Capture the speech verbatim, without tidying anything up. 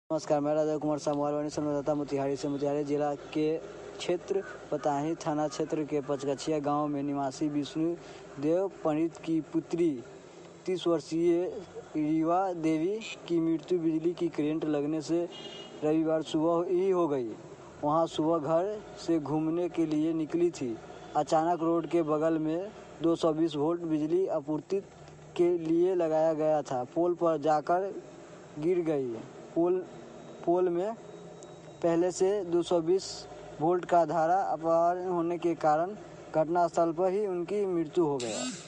नमस्कार, मैं राजा कुमार सामुआलवाणी संवाददाता मोतिहारी से। मोतिहारी जिला के क्षेत्र पताही थाना क्षेत्र के पचगछिया गांव में निवासी विष्णु देव पंडित की पुत्री तीस वर्षीय रीवा देवी की मृत्यु बिजली की करंट लगने से रविवार सुबह ही हो गई। वहां सुबह घर से घूमने के लिए निकली थी। अचानक रोड के बगल में दो सौ बीस वोल्ट बिजली आपूर्ति के लिए लगाया गया था, पोल पर जाकर गिर गई। पोल पोल में पहले से दो सौ बीस वोल्ट का धारा अपार होने के कारण घटनास्थल पर ही उनकी मृत्यु हो गया।